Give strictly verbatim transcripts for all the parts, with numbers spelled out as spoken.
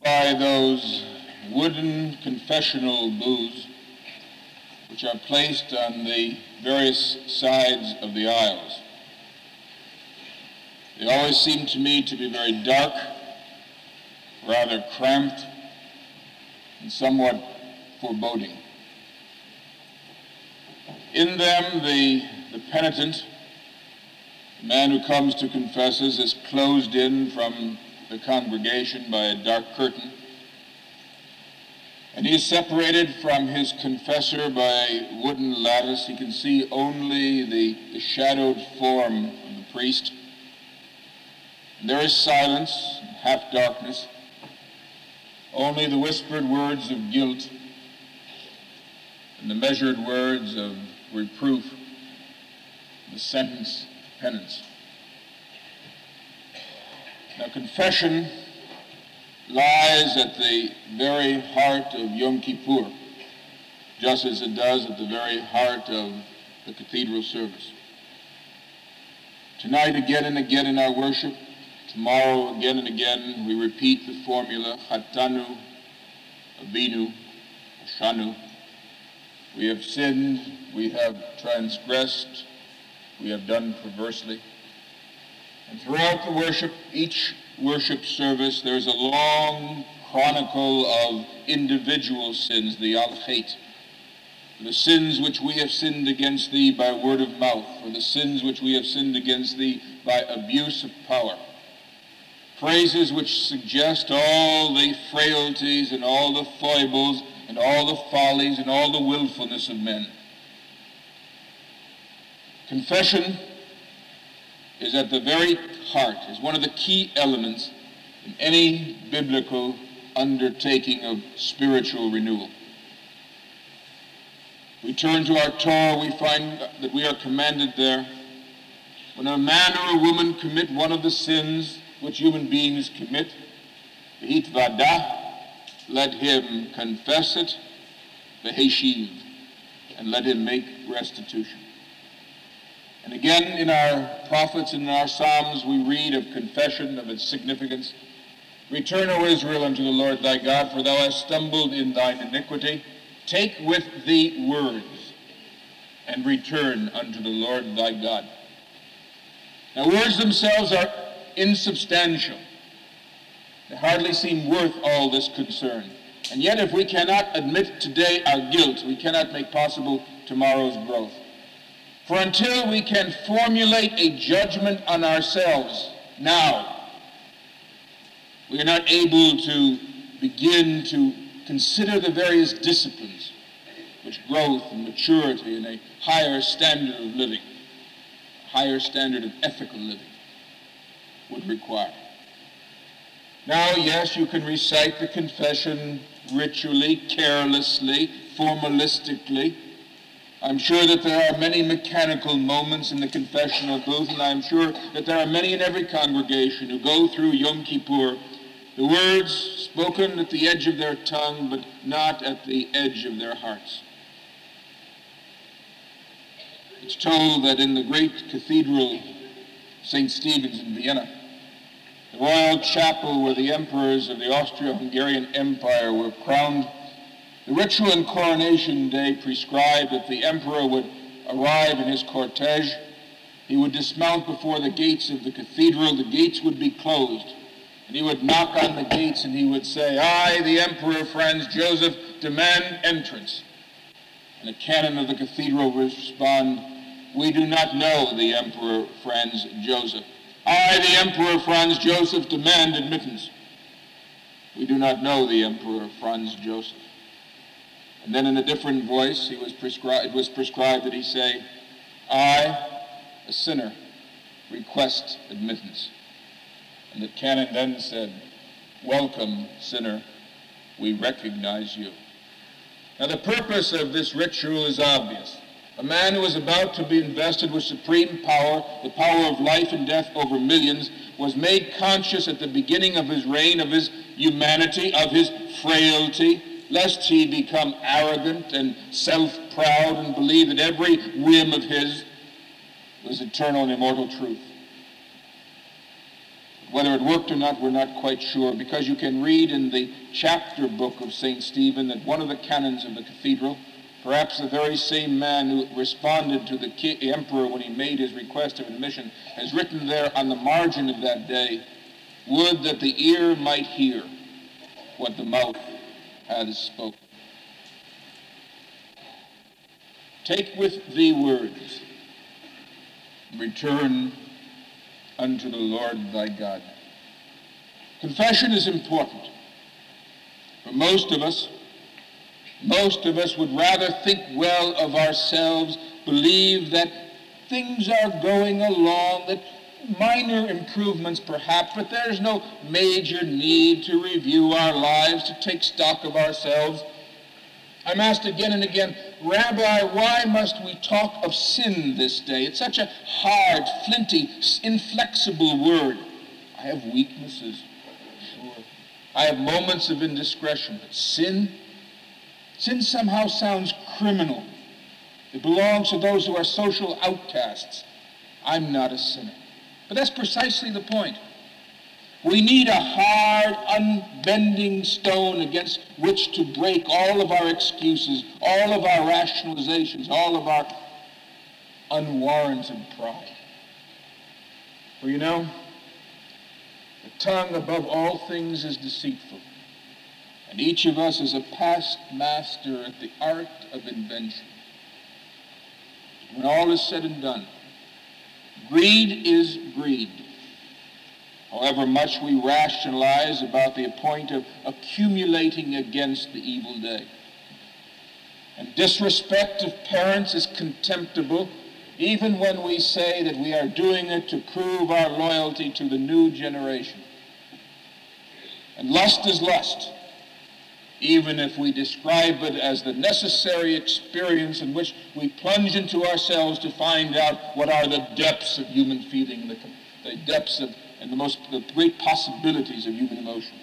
by those wooden confessional booths which are placed on the various sides of the aisles. They always seem to me to be very dark, rather cramped, and somewhat foreboding. In them, the, the penitent, the man who comes to confess us, is closed in from the congregation by a dark curtain, and he is separated from his confessor by a wooden lattice. He can see only the, the shadowed form of the priest. And there is silence, half darkness, only the whispered words of guilt and the measured words of reproof, the sentence of penance. Now, confession lies at the very heart of Yom Kippur, just as it does at the very heart of the cathedral service. Tonight, again and again in our worship, tomorrow, again and again, we repeat the formula, Chatanu, Avinu, Shanu. We have sinned, we have transgressed, we have done perversely. And throughout the worship, each worship service, there's a long chronicle of individual sins, the al-Chet, the sins which we have sinned against thee by word of mouth, or the sins which we have sinned against thee by abuse of power. Phrases which suggest all the frailties and all the foibles and all the follies and all the willfulness of men. Confession is at the very heart, is one of the key elements in any biblical undertaking of spiritual renewal. We turn to our Torah, we find that we are commanded there, when a man or a woman commit one of the sins which human beings commit, v'hitvadah, let him confess it, v'heshiv, and let him make restitution. And again, in our prophets and in our psalms, we read of confession, of its significance. Return, O Israel, unto the Lord thy God, for thou hast stumbled in thine iniquity. Take with thee words, and return unto the Lord thy God. Now, words themselves are insubstantial. They hardly seem worth all this concern. And yet, if we cannot admit today our guilt, we cannot make possible tomorrow's growth. For until we can formulate a judgment on ourselves now, we are not able to begin to consider the various disciplines which growth and maturity and a higher standard of living, a higher standard of ethical living would require. Now, yes, you can recite the confession ritually, carelessly, formalistically. I'm sure that there are many mechanical moments in the confessional booth, and I'm sure that there are many in every congregation who go through Yom Kippur, the words spoken at the edge of their tongue, but not at the edge of their hearts. It's told that in the great cathedral, Saint Stephen's in Vienna, the royal chapel where the emperors of the Austro-Hungarian Empire were crowned, the ritual and coronation day prescribed that the emperor would arrive in his cortege. He would dismount before the gates of the cathedral. The gates would be closed. And he would knock on the gates and he would say, I, the Emperor Franz Joseph, demand entrance. And the canon of the cathedral would respond, we do not know the Emperor Franz Joseph. I, the Emperor Franz Joseph, demand admittance. We do not know the Emperor Franz Joseph. And then in a different voice, he was prescri- it was prescribed that he say, I, a sinner, request admittance. And the canon then said, welcome, sinner, we recognize you. Now the purpose of this ritual is obvious. A man who was about to be invested with supreme power, the power of life and death over millions, was made conscious at the beginning of his reign of his humanity, of his frailty, lest he become arrogant and self-proud and believe that every whim of his was eternal and immortal truth. Whether it worked or not, we're not quite sure, because you can read in the chapter book of Saint Stephen that one of the canons of the cathedral, perhaps the very same man who responded to the emperor when he made his request of admission, has written there on the margin of that day, "Would that the ear might hear what the mouth hath spoken." Take with thee words, return unto the Lord thy God. Confession is important. For most of us, most of us would rather think well of ourselves, believe that things are going along, that minor improvements perhaps, but there's no major need to review our lives, to take stock of ourselves. I'm asked again and again, "Rabbi, why must we talk of sin this day? It's such a hard, flinty, inflexible word." I have weaknesses, sure. I have moments of indiscretion, but sin? Sin somehow sounds criminal. It belongs to those who are social outcasts. I'm not a sinner. But that's precisely the point. We need a hard, unbending stone against which to break all of our excuses, all of our rationalizations, all of our unwarranted pride. For you know, the tongue above all things is deceitful, and each of us is a past master at the art of invention. When all is said and done, greed is greed. However much we rationalize about the point of accumulating against the evil day. And disrespect of parents is contemptible, even when we say that we are doing it to prove our loyalty to the new generation. And lust is lust, even if we describe it as the necessary experience in which we plunge into ourselves to find out what are the depths of human feeling, the, the depths of and the most the great possibilities of human emotion.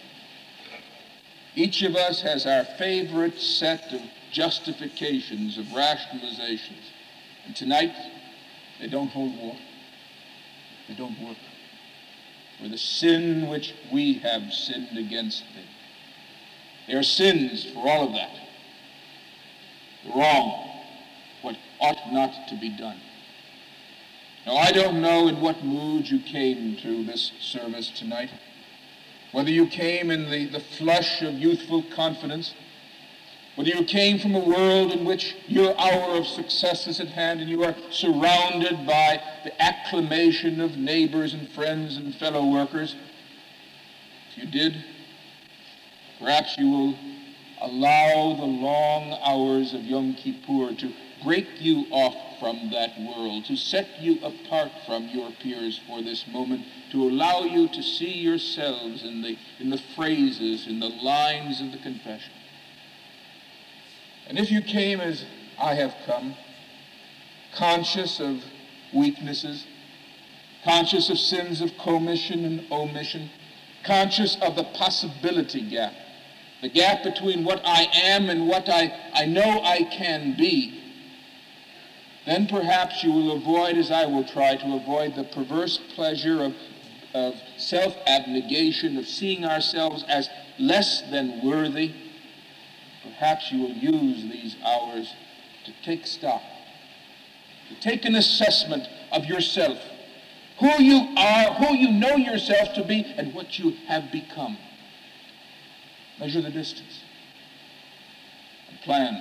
Each of us has our favorite set of justifications, of rationalizations. And tonight, they don't hold water. They don't work. For the sin which we have sinned against thee. There are sins for all of that. The wrong, what ought not to be done. Now, I don't know in what mood you came to this service tonight. Whether you came in the, the flush of youthful confidence, whether you came from a world in which your hour of success is at hand and you are surrounded by the acclamation of neighbors and friends and fellow workers. If you did, perhaps you will allow the long hours of Yom Kippur to break you off from that world, to set you apart from your peers for this moment, to allow you to see yourselves in the, in the phrases, in the lines of the confession. And if you came as I have come, conscious of weaknesses, conscious of sins of commission and omission, conscious of the possibility gap, the gap between what I am and what I, I know I can be, then perhaps you will avoid, as I will try to avoid, the perverse pleasure of, of self-abnegation, of seeing ourselves as less than worthy. Perhaps you will use these hours to take stock, to take an assessment of yourself, who you are, who you know yourself to be, and what you have become. Measure the distance and plan,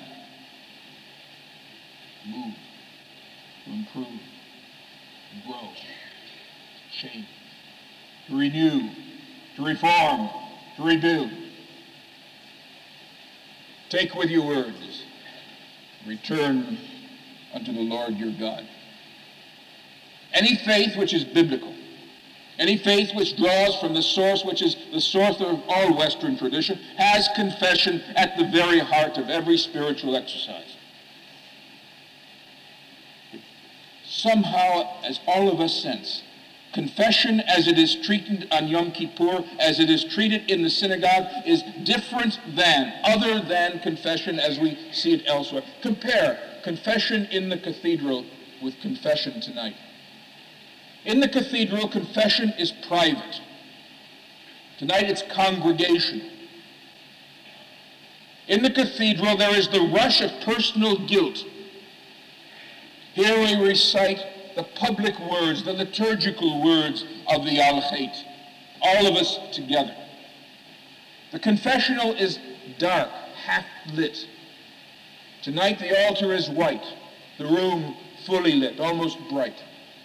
move, to improve, to grow, to change, to renew, to reform, to rebuild. Take with you words, return unto the Lord your God. Any faith which is biblical, any faith which draws from the source which is the source of all Western tradition, has confession at the very heart of every spiritual exercise. Somehow, as all of us sense, confession as it is treated on Yom Kippur, as it is treated in the synagogue, is different than, other than confession as we see it elsewhere. Compare confession in the cathedral with confession tonight. In the cathedral, confession is private. Tonight it's congregational. In the cathedral, there is the rush of personal guilt. Here we recite the public words, the liturgical words of the Al-Khayt, all of us together. The confessional is dark, half-lit. Tonight the altar is white, the room fully lit, almost bright.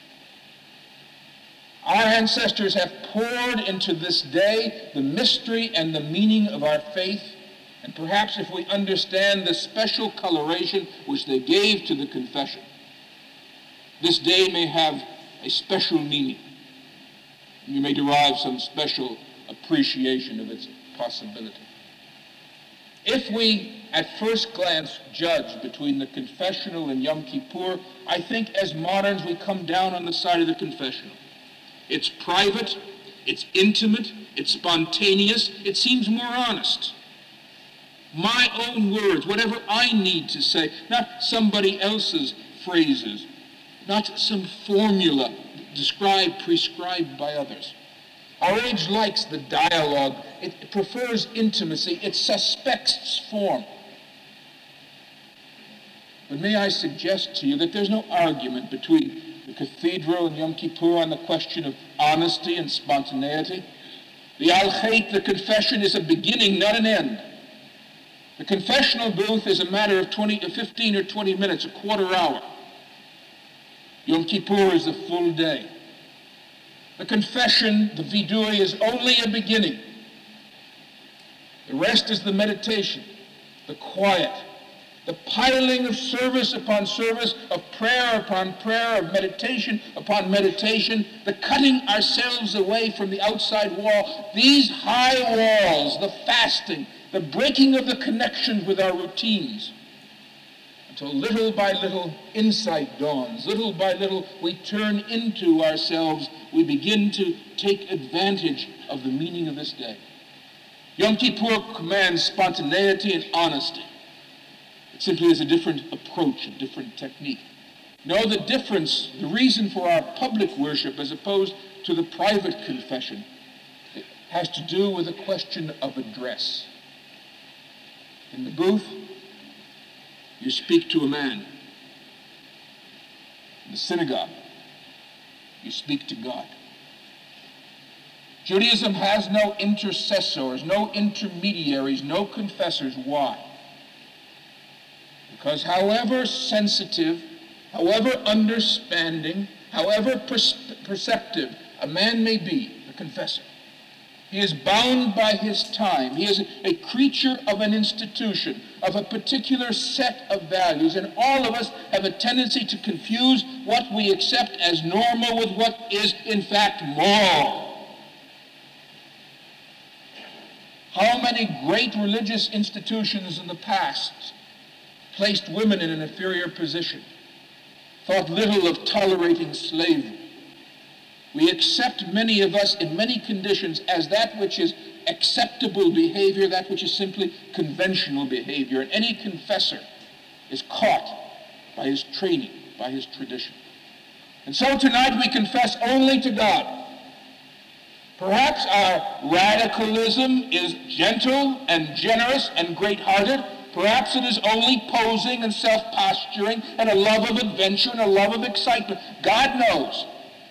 Our ancestors have poured into this day the mystery and the meaning of our faith, and perhaps if we understand the special coloration which they gave to the confession, this day may have a special meaning. You may derive some special appreciation of its possibility. If we, at first glance, judge between the confessional and Yom Kippur, I think as moderns we come down on the side of the confessional. It's private, it's intimate, it's spontaneous, it seems more honest. My own words, whatever I need to say, not somebody else's phrases, not some formula described, prescribed by others. Our age likes the dialogue. It prefers intimacy. It suspects form. But may I suggest to you that there's no argument between the cathedral and Yom Kippur on the question of honesty and spontaneity. The Al-Khayt, the confession, is a beginning, not an end. The confessional booth is a matter of twenty to fifteen or twenty minutes, a quarter hour. Yom Kippur is a full day. The confession, the vidui, is only a beginning. The rest is the meditation, the quiet, the piling of service upon service, of prayer upon prayer, of meditation upon meditation, the cutting ourselves away from the outside wall. These high walls, the fasting, the breaking of the connections with our routines, until little by little insight dawns. Little by little we turn into ourselves. We begin to take advantage of the meaning of this day. Yom Kippur commands spontaneity and honesty. It simply is a different approach, a different technique. Know the difference, the reason for our public worship as opposed to the private confession. It has to do with a question of address. In the booth, you speak to a man. In the synagogue, you speak to God. Judaism has no intercessors, no intermediaries, no confessors. Why? Because however sensitive, however understanding, however perceptive a man may be, a confessor, he is bound by his time. He is a creature of an institution, of a particular set of values, and all of us have a tendency to confuse what we accept as normal with what is, in fact, moral. How many great religious institutions in the past placed women in an inferior position, thought little of tolerating slavery. We accept, many of us, in many conditions, as that which is acceptable behavior, that which is simply conventional behavior. And any confessor is caught by his training, by his tradition. And so tonight we confess only to God. Perhaps our radicalism is gentle and generous and great-hearted. Perhaps it is only posing and self-posturing and a love of adventure and a love of excitement. God knows.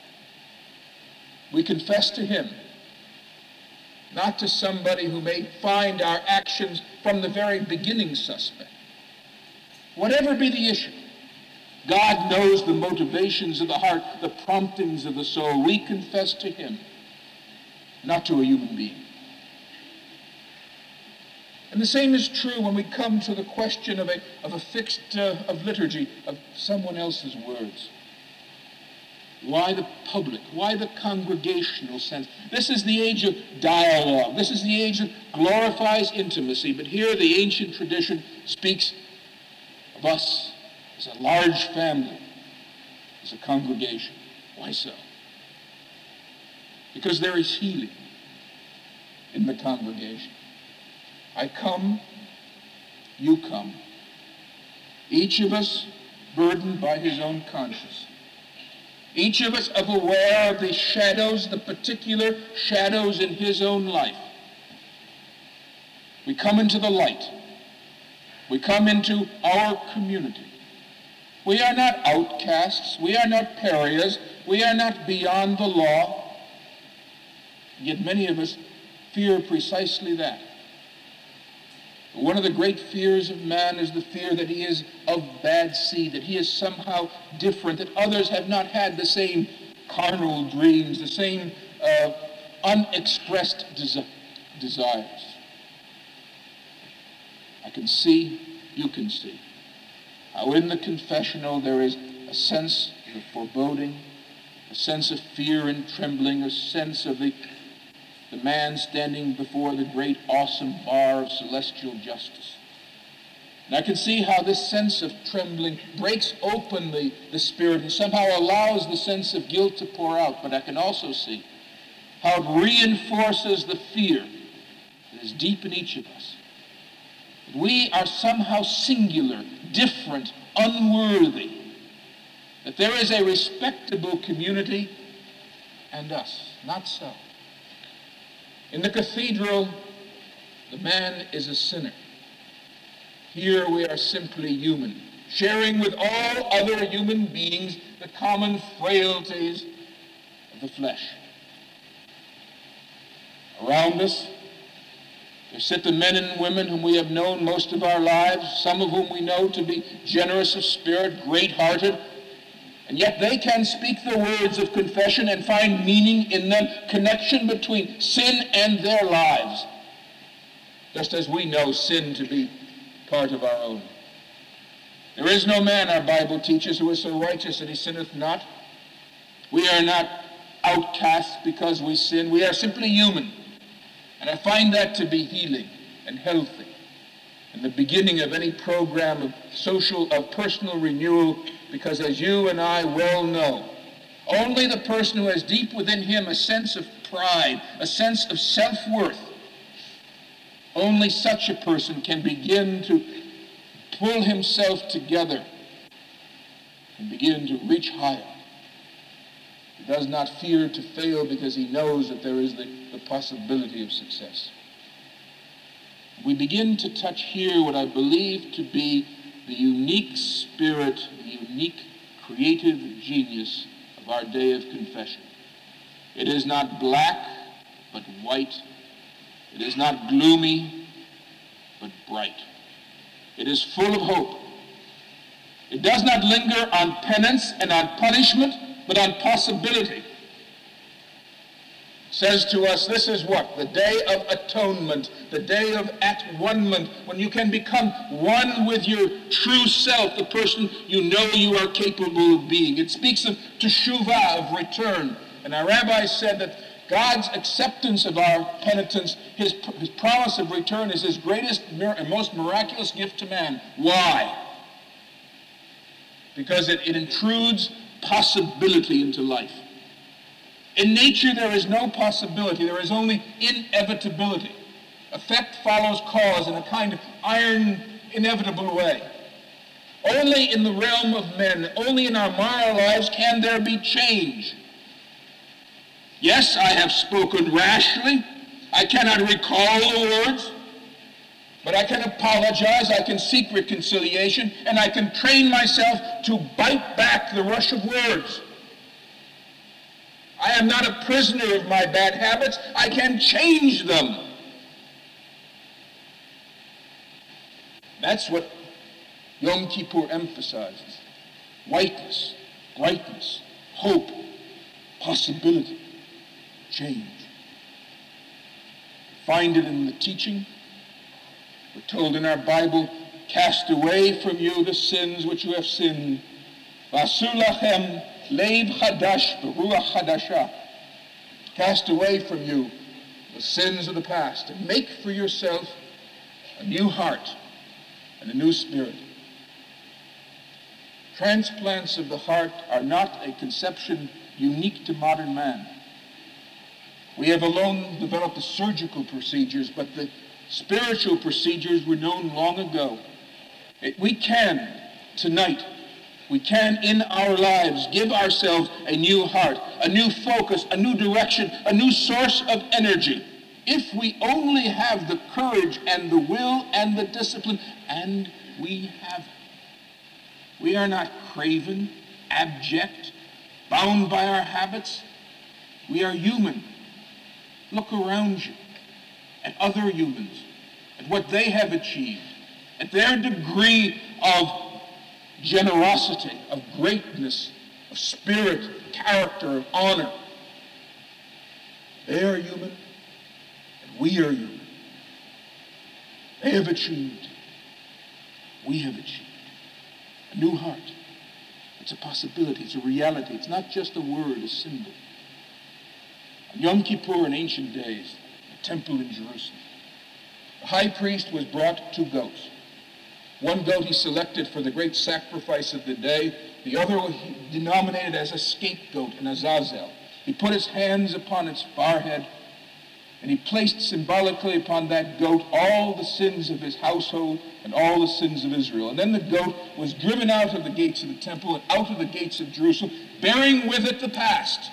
We confess to him, not to somebody who may find our actions from the very beginning suspect. Whatever be the issue, God knows the motivations of the heart, the promptings of the soul. We confess to him, not to a human being. And the same is true when we come to the question of a, of a fixed uh, of liturgy, of someone else's words. Why the public? Why the congregational sense? This is the age of dialogue. This is the age that glorifies intimacy. But here the ancient tradition speaks of us as a large family, as a congregation. Why so? Because there is healing in the congregation. I come, you come. Each of us burdened by his own conscience. Each of us are aware of the shadows, the particular shadows in his own life. We come into the light. We come into our community. We are not outcasts. We are not pariahs. We are not beyond the law. Yet many of us fear precisely that. One of the great fears of man is the fear that he is of bad seed, that he is somehow different, that others have not had the same carnal dreams, the same uh, unexpressed desi- desires. I can see, you can see, how in the confessional there is a sense of foreboding, a sense of fear and trembling, a sense of the the man standing before the great awesome bar of celestial justice. And I can see how this sense of trembling breaks open the, the spirit and somehow allows the sense of guilt to pour out. But I can also see how it reinforces the fear that is deep in each of us. That we are somehow singular, different, unworthy. That there is a respectable community and us. Not so. In the cathedral, the man is a sinner. Here we are simply human, sharing with all other human beings the common frailties of the flesh. Around us, there sit the men and women whom we have known most of our lives, some of whom we know to be generous of spirit, great-hearted, and yet they can speak the words of confession and find meaning in them, connection between sin and their lives, just as we know sin to be part of our own. There is no man, our Bible teaches, who is so righteous that he sinneth not. We are not outcasts because we sin. We are simply human. And I find that to be healing and healthy, and the beginning of any program of social, of personal renewal. Because as you and I well know, only the person who has deep within him a sense of pride, a sense of self-worth, only such a person can begin to pull himself together and begin to reach higher. He does not fear to fail because he knows that there is the, the possibility of success. We begin to touch here what I believe to be the unique spirit, the unique creative genius of our day of confession. It is not black, but white. It is not gloomy, but bright. It is full of hope. It does not linger on penance and on punishment, but on possibility. Says to us, this is what? The day of atonement, the day of at-one-ment, when you can become one with your true self, the person you know you are capable of being. It speaks of teshuvah, of return. And our rabbi said that God's acceptance of our penitence, his, his promise of return, is his greatest and most miraculous gift to man. Why? Because it, it intrudes possibility into life. In nature, there is no possibility. There is only inevitability. Effect follows cause in a kind of iron, inevitable way. Only in the realm of men, only in our moral lives can there be change. Yes, I have spoken rashly. I cannot recall the words. But I can apologize, I can seek reconciliation, and I can train myself to bite back the rush of words. I am not a prisoner of my bad habits. I can change them. That's what Yom Kippur emphasizes. Whiteness, brightness, hope, possibility, change. Find it in the teaching. We're told in our Bible, cast away from you the sins which you have sinned. V'asu lachem leiv chadash b'ruach chadasha. Cast away from you the sins of the past and make for yourself a new heart and a new spirit. Transplants of the heart are not a conception unique to modern man. We have alone developed the surgical procedures, but the spiritual procedures were known long ago. It, we can, tonight, We can, in our lives, give ourselves a new heart, a new focus, a new direction, a new source of energy. If we only have the courage and the will and the discipline, and we have it. We are not craven, abject, bound by our habits. We are human. Look around you at other humans, at what they have achieved, at their degree of generosity, of greatness, of spirit, of character, of honor. They are human, and we are human. They have achieved. We have achieved. A new heart. It's a possibility. It's a reality. It's not just a word, a symbol. On Yom Kippur in ancient days, the temple in Jerusalem, the high priest was brought two goats. One goat he selected for the great sacrifice of the day. The other he denominated as a scapegoat, an azazel. He put his hands upon its forehead, and he placed symbolically upon that goat all the sins of his household and all the sins of Israel. And then the goat was driven out of the gates of the temple and out of the gates of Jerusalem, bearing with it the past.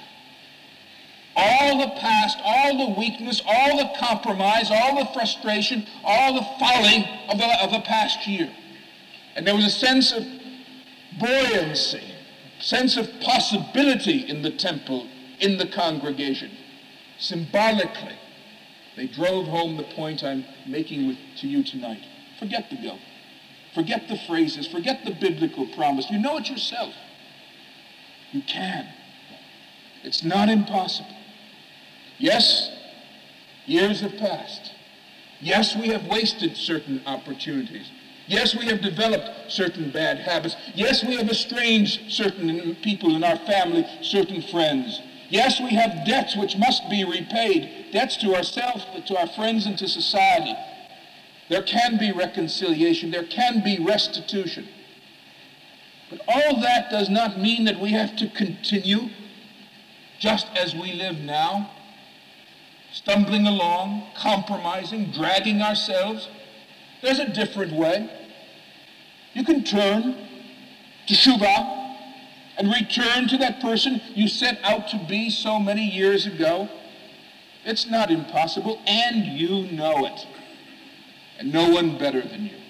All the past, all the weakness, all the compromise, all the frustration, all the folly of the, of the past year. And there was a sense of buoyancy, sense of possibility in the temple, in the congregation. Symbolically, they drove home the point I'm making with, to you tonight. Forget the goat. Forget the phrases. Forget the biblical promise. You know it yourself. You can. It's not impossible. Yes, years have passed. Yes, we have wasted certain opportunities. Yes, we have developed certain bad habits. Yes, we have estranged certain people in our family, certain friends. Yes, we have debts which must be repaid, debts to ourselves, to our friends, and to society. There can be reconciliation. There can be restitution. But all that does not mean that we have to continue just as we live now, stumbling along, compromising, dragging ourselves. There's a different way. You can turn to Teshuvah and return to that person you set out to be so many years ago. It's not impossible, and you know it. And no one better than you.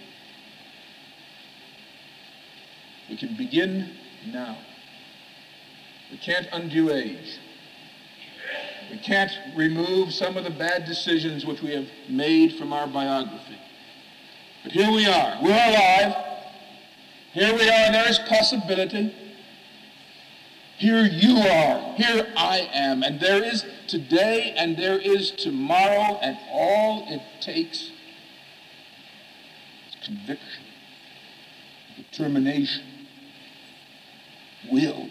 We can begin now. We can't undo age. We can't remove some of the bad decisions which we have made from our biography. But here we are. We're alive. Here we are. There is possibility. Here you are. Here I am. And there is today and there is tomorrow, and all it takes is conviction, determination, will.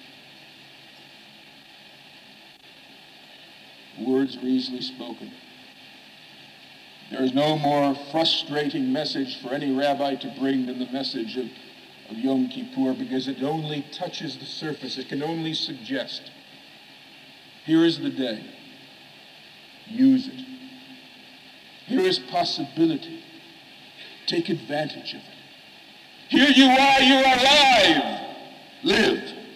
Words are easily spoken. There is no more frustrating message for any rabbi to bring than the message of, of Yom Kippur, because it only touches the surface. It can only suggest. Here is the day. Use it. Here is possibility. Take advantage of it. Here you are. You're alive. Live.